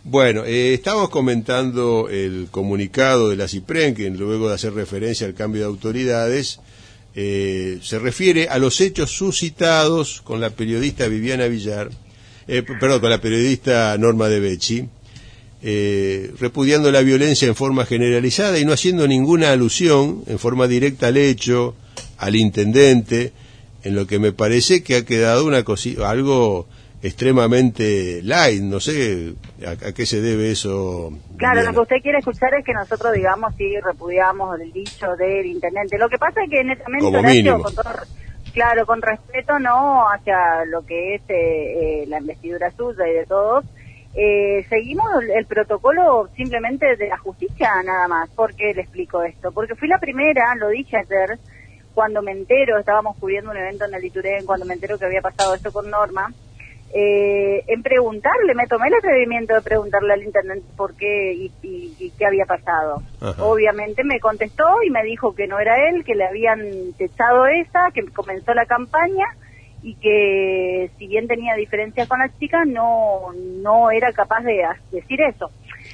Bueno, estábamos comentando el comunicado de la CIPREN, que luego de hacer referencia al cambio de autoridades, se refiere a los hechos suscitados con la periodista Viviana Villar, con la periodista Norma De Becci, repudiando la violencia en forma generalizada y no haciendo ninguna alusión en forma directa al hecho, al intendente, en lo que me parece que ha quedado algo extremadamente light. No sé a qué se debe eso. Claro, Viviana. lo que usted quiere escuchar es que nosotros, digamos, sí repudiamos el dicho del intendente. Lo que pasa es que netamente, Como Horacio, mínimo. claro, con respeto no hacia lo que es la investidura suya y de todos, seguimos el protocolo simplemente de la justicia nada más. ¿Por qué le explico esto? Porque fui la primera, lo dije ayer, cuando me entero, estábamos cubriendo un evento en el Iturén, cuando me entero que había pasado esto con Norma, en preguntarle, me tomé el atrevimiento de preguntarle al intendente por qué y qué había pasado. Ajá. Obviamente me contestó y me dijo que no era él, que le habían techado que comenzó la campaña y que si bien tenía diferencias con la chica, no era capaz de decir eso.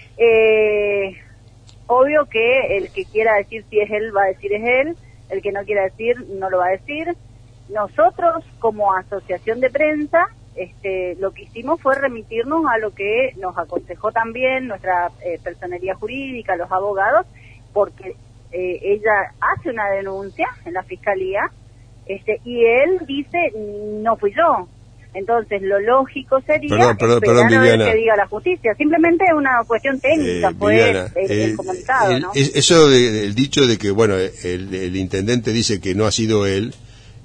Obvio que el que quiera decir si es él, va a decir es él, el que no quiera decir, no lo va a decir. Nosotros, como asociación de prensa, lo que hicimos fue remitirnos a lo que nos aconsejó también nuestra personería jurídica, los abogados, porque ella hace una denuncia en la fiscalía, y él dice, no fui yo. Entonces, lo lógico sería Perdón, esperar a ver Viviana. qué diga la justicia. Simplemente una cuestión técnica fue Viviana, el comunicado, ¿no? Eso el dicho de que, bueno, el intendente dice que no ha sido él,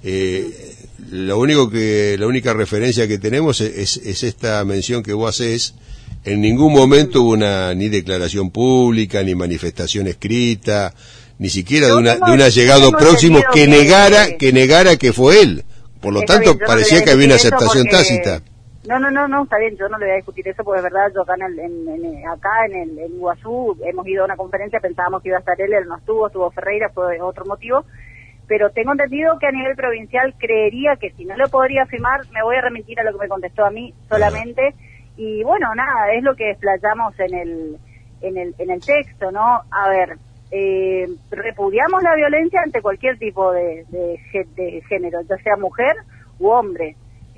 la única referencia que tenemos es esta mención que vos hacés. En ningún momento hubo ni declaración pública, ni manifestación escrita, ni siquiera de un allegado próximo que negara que fue él. Por lo tanto, parecía que había una aceptación tácita. No, está bien, yo no le voy a discutir eso, porque es verdad, yo acá en Iguazú hemos ido a una conferencia, pensábamos que iba a estar él no estuvo Ferreira, fue otro motivo, pero tengo entendido que a nivel provincial creería que si no lo podría firmar, me voy a remitir a lo que me contestó a mí solamente, y bueno, nada, es lo que explayamos en el texto, ¿no? A ver, repudiamos la violencia ante cualquier tipo de género, ya sea mujer u hombre.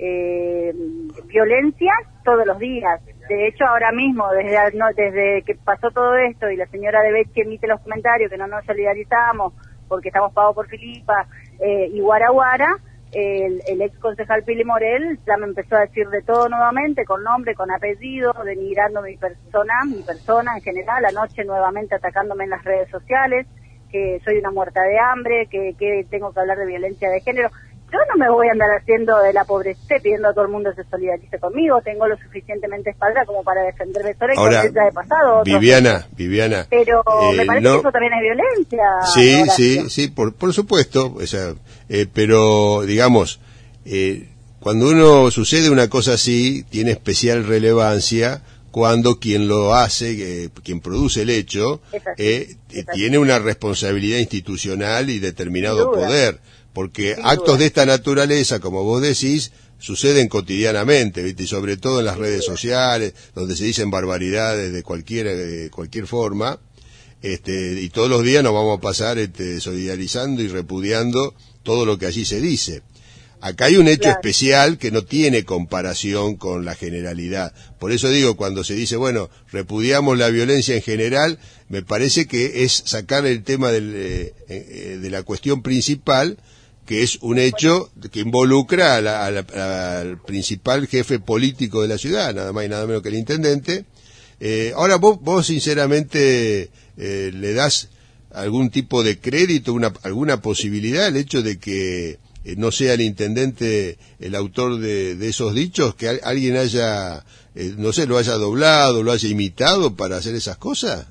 Violencia todos los días. De hecho, ahora mismo, desde que pasó todo esto y la señora De Becci emite los comentarios que no nos solidarizamos porque estamos pagados por Filipa y Guaraguara, el ex concejal Pili Morel ya me empezó a decir de todo nuevamente, con nombre, con apellido, denigrando mi persona en general, anoche nuevamente atacándome en las redes sociales, que soy una muerta de hambre, que tengo que hablar de violencia de género. Yo no me voy a andar haciendo de la pobreza, pidiendo a todo el mundo que se solidarice conmigo, tengo lo suficientemente espalda como para defenderme sola y Ahora, ya he pasado. Viviana. Pero me parece que eso también es violencia. Sí, por supuesto, o sea, pero digamos, cuando uno sucede una cosa así, tiene especial relevancia cuando quien lo hace, quien produce el hecho, tiene una responsabilidad institucional y determinado poder. Porque actos de esta naturaleza, como vos decís, suceden cotidianamente, ¿viste? Y sobre todo en las redes sociales, donde se dicen barbaridades de cualquier forma, y todos los días nos vamos a pasar solidarizando y repudiando todo lo que allí se dice. Acá hay un hecho especial que no tiene comparación con la generalidad. Por eso digo, cuando se dice, bueno, repudiamos la violencia en general, me parece que es sacar el tema de la cuestión principal, que es un hecho que involucra al principal jefe político de la ciudad, nada más y nada menos que el intendente. Ahora vos sinceramente le das algún tipo de crédito, alguna posibilidad al hecho de que no sea el intendente el autor de esos dichos, que alguien haya, no sé, lo haya doblado, lo haya imitado para hacer esas cosas.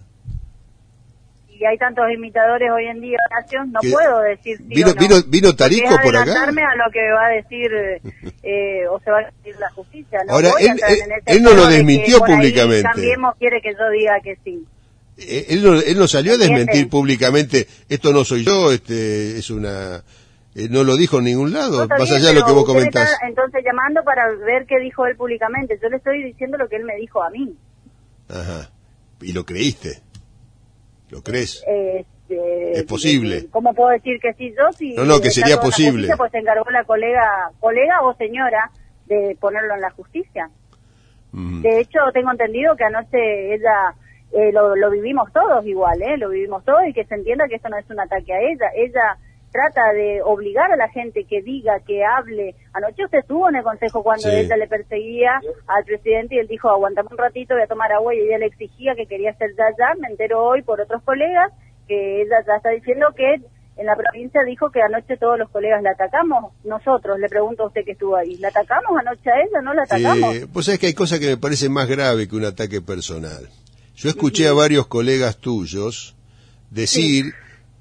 Y hay tantos imitadores hoy en día, Horacio, no puedo decir sí ¿Vino Tarico por acá? adelantarme a lo que va a decir o se va a decir la justicia. No ahora, voy a entrar en ese él no lo tema de desmintió que por ahí públicamente. Cambiemos quiere que yo diga que sí. Él no salió a desmentir públicamente, esto no soy yo, es una... no lo dijo en ningún lado, más allá de lo que vos comentás. Está entonces llamando para ver qué dijo él públicamente. Yo le estoy diciendo lo que él me dijo a mí. Ajá. ¿Y lo creíste? ¿Lo crees? ¿Es posible? ¿Cómo puedo decir que sí yo? Si no, que sería posible. Justicia, pues se encargó la colega o señora de ponerlo en la justicia. De hecho, tengo entendido que anoche ella, lo vivimos todos igual, lo vivimos todos, y que se entienda que esto no es un ataque a ella. Ella trata de obligar a la gente que diga, que hable. Anoche usted estuvo en el consejo cuando ella le perseguía al presidente y él dijo, aguantame un ratito, voy a tomar agua, y ella le exigía que quería hacer ya. Me entero hoy por otros colegas que ella ya está diciendo que en la provincia dijo que anoche todos los colegas la atacamos. Nosotros, le pregunto a usted que estuvo ahí, ¿la atacamos anoche a ella? ¿No la atacamos? Pues sabés que hay cosas que me parecen más graves que un ataque personal. Yo escuché a varios colegas tuyos decir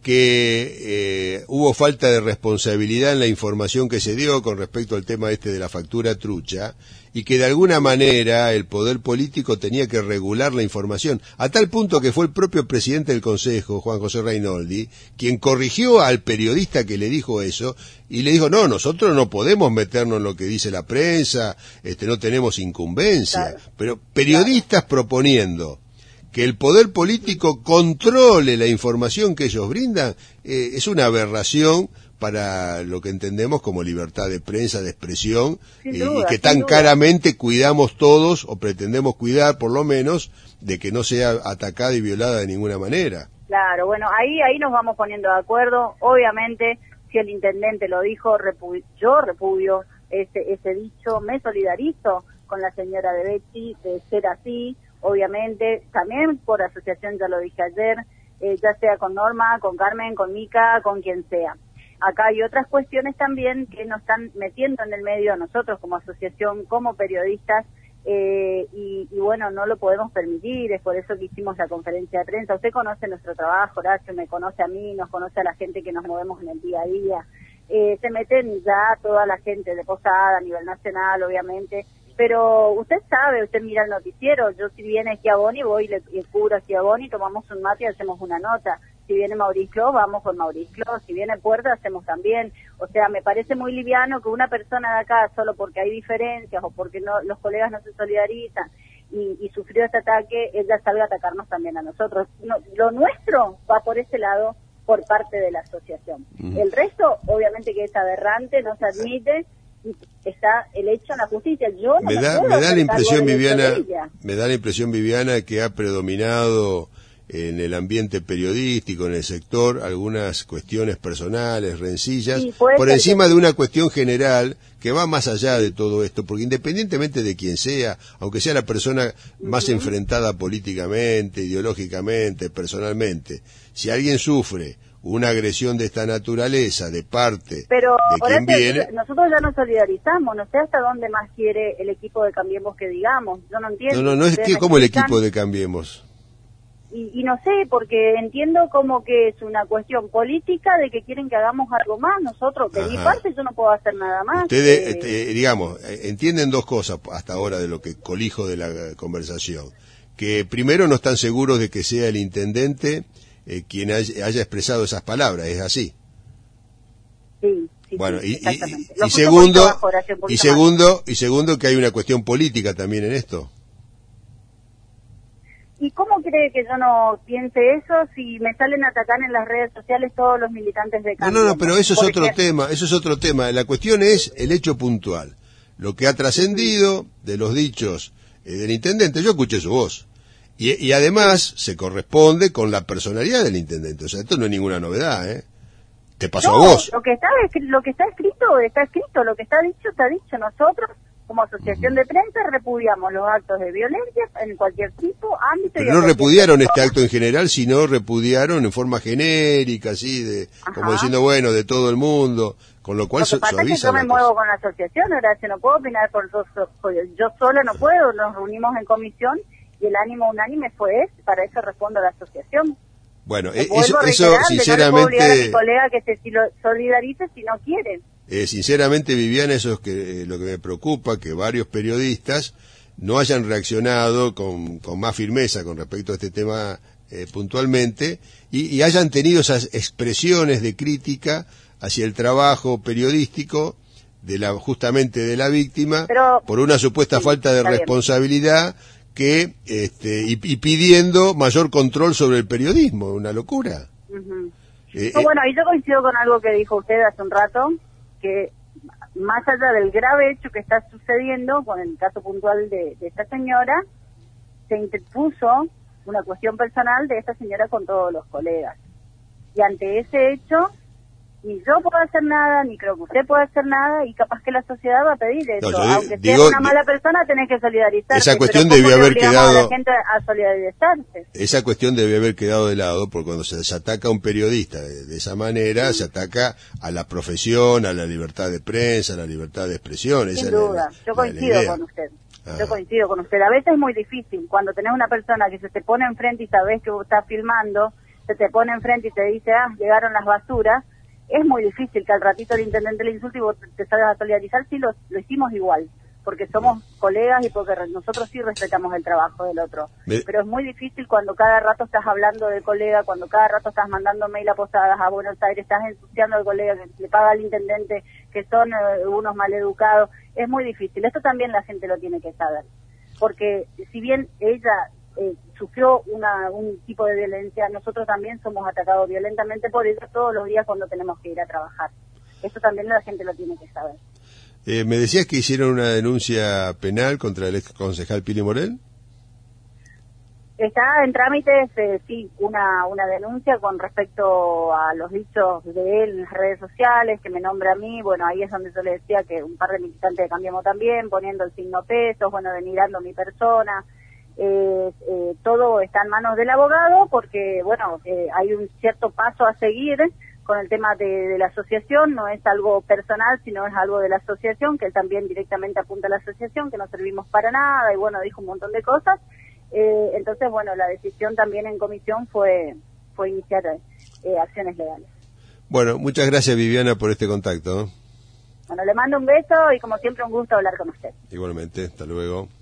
que hubo falta de responsabilidad en la información que se dio con respecto al tema de la factura trucha, y que de alguna manera el poder político tenía que regular la información, a tal punto que fue el propio presidente del Consejo, Juan José Reinoldi, quien corrigió al periodista que le dijo eso, y le dijo, no, nosotros no podemos meternos en lo que dice la prensa, no tenemos incumbencia, pero periodistas proponiendo que el poder político controle la información que ellos brindan, es una aberración para lo que entendemos como libertad de prensa, de expresión, y que tan caramente cuidamos todos, o pretendemos cuidar por lo menos, de que no sea atacada y violada de ninguna manera. Claro, bueno, ahí nos vamos poniendo de acuerdo. Obviamente, si el intendente lo dijo, yo repudio ese dicho, me solidarizo con la señora de Betty de ser así. Obviamente, también por asociación, ya lo dije ayer, ya sea con Norma, con Carmen, con Mica, con quien sea. Acá hay otras cuestiones también que nos están metiendo en el medio a nosotros como asociación, como periodistas, y bueno, no lo podemos permitir. Es por eso que hicimos la conferencia de prensa. Usted conoce nuestro trabajo, Horacio, me conoce a mí, nos conoce a la gente que nos movemos en el día a día. Se meten ya toda la gente de Posada a nivel nacional, obviamente, pero usted sabe, usted mira el noticiero. Yo, si viene Schiavoni, voy y le cubro a Schiavoni, tomamos un mate y hacemos una nota. Si viene Mauricio, vamos con Mauricio. Si viene Puerta, hacemos también. O sea, me parece muy liviano que una persona de acá, solo porque hay diferencias o porque no, los colegas no se solidarizan y sufrió este ataque, ella salga a atacarnos también a nosotros. No, lo nuestro va por ese lado, por parte de la asociación. El resto, obviamente que es aberrante, no se admite, está el hecho en la justicia. Yo no me da la impresión, Viviana, que ha predominado en el ambiente periodístico, en el sector, algunas cuestiones personales, rencillas, por encima de una cuestión general que va más allá de todo esto, porque independientemente de quién sea, aunque sea la persona más enfrentada políticamente, ideológicamente, personalmente, si alguien sufre una agresión de esta naturaleza de parte de quien viene... Nosotros ya nos solidarizamos, no sé hasta dónde más quiere el equipo de Cambiemos que digamos, yo no entiendo. No es que como el equipo de Cambiemos. Y no sé, porque entiendo como que es una cuestión política de que quieren que hagamos algo más. Nosotros, de mi parte, yo no puedo hacer nada más. Ustedes, digamos, entienden dos cosas hasta ahora de lo que colijo de la conversación. Que primero no están seguros de que sea el intendente quien haya expresado esas palabras, ¿es así? Sí. Bueno, sí, y segundo que hay una cuestión política también en esto. ¿Y cómo cree que yo no piense eso si me salen a atacar en las redes sociales todos los militantes de Cambio? No, pero eso es otro tema. La cuestión es el hecho puntual. Lo que ha trascendido de los dichos del intendente, yo escuché su voz. Y además se corresponde con la personalidad del intendente. O sea, esto no es ninguna novedad, ¿eh? Te pasó a vos. Lo que está escrito, lo que está dicho. Nosotros, como asociación de prensa, repudiamos los actos de violencia en cualquier tipo, ámbito. Pero no repudiaron este acto en general, sino repudiaron en forma genérica, así, como diciendo, bueno, de todo el mundo, con lo cual suaviza. Lo que pasa es que yo me muevo con la asociación, Horacio, no puedo opinar por yo sola no puedo, nos reunimos en comisión y el ánimo unánime fue para eso respondo a la asociación. Bueno, eso sinceramente... No le puedo obligar a mi colega que se solidarice si no quiere. Sinceramente, Viviana, eso es lo que me preocupa, que varios periodistas no hayan reaccionado con más firmeza con respecto a este tema puntualmente y hayan tenido esas expresiones de crítica hacia el trabajo periodístico justamente de la víctima, por una supuesta falta de responsabilidad que y pidiendo mayor control sobre el periodismo, una locura. Uh-huh. Bueno, y yo coincido con algo que dijo usted hace un rato, que más allá del grave hecho que está sucediendo, con el caso puntual de esta señora, se interpuso una cuestión personal de esta señora con todos los colegas. Y ante ese hecho, ni yo puedo hacer nada, ni creo que usted puede hacer nada, y capaz que la sociedad va a pedir eso. No, aunque seas una mala persona, tenés que solidarizarte. Esa cuestión debió haber quedado... a la gente a solidarizarse. Esa cuestión debió haber quedado de lado, porque cuando se ataca a un periodista de esa manera, se ataca a la profesión, a la libertad de prensa, a la libertad de expresión. Sin duda, yo coincido con usted. Yo coincido con usted. A veces es muy difícil, cuando tenés una persona que se te pone enfrente y sabés que vos estás filmando, se te pone enfrente y te dice, llegaron las basuras. Es muy difícil que al ratito el intendente le insulte y vos te salgas a solidarizar. Sí, lo hicimos igual, porque somos colegas y porque nosotros sí respetamos el trabajo del otro. Pero es muy difícil cuando cada rato estás hablando del colega, cuando cada rato estás mandando mail a posadas a Buenos Aires, estás ensuciando al colega que le paga al intendente, que son unos maleducados. Es muy difícil. Esto también la gente lo tiene que saber. Porque si bien ella sufrió un tipo de violencia, nosotros también somos atacados violentamente por ella todos los días cuando tenemos que ir a trabajar. Esto también la gente lo tiene que saber. Me decías que hicieron una denuncia penal contra el ex concejal Pili Morel. Está en trámites, sí, una denuncia con respecto a los dichos de él en las redes sociales, que me nombra a mí. Bueno, ahí es donde yo le decía que un par de militantes de Cambiemos también, poniendo el signo pesos, bueno, denigrando mi persona. Todo está en manos del abogado porque, bueno, hay un cierto paso a seguir con el tema de la asociación. No es algo personal, sino es algo de la asociación, que él también directamente apunta a la asociación, que no servimos para nada, y bueno, dijo un montón de cosas. Entonces, bueno, la decisión también en comisión fue iniciar acciones legales. Bueno, muchas gracias, Viviana, por este contacto. Bueno, le mando un beso y como siempre un gusto hablar con usted. Igualmente, hasta luego.